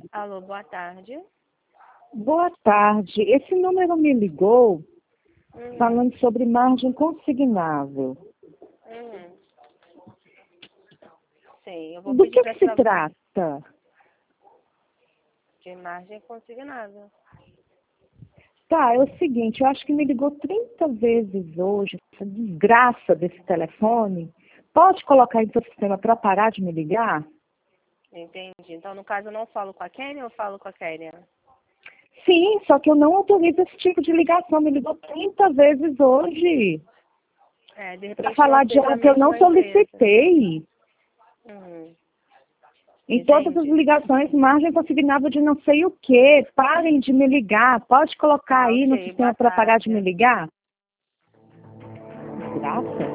Alô, boa tarde. Boa tarde. Esse número me ligou falando sobre margem consignável. Sim, eu vou Do pedir que para se trata? de margem consignada. Tá, é o seguinte, eu acho que me ligou 30 vezes hoje, essa desgraça desse telefone. Pode colocar em seu sistema para parar de me ligar? Entendi. Então, no caso, eu não falo com a Kênia ou falo com a Kênia? Sim, só que eu não autorizo esse tipo de ligação. Me ligou 30 vezes hoje. De Para repente falar não de seja a algo que eu não mesma empresa. solicitei. Em todas as Entendi. ligações, margem consignável de não sei o quê. Parem de me ligar. Pode colocar aí no Ok. sistema Boa para parar de me tarde. ligar? Desgraça.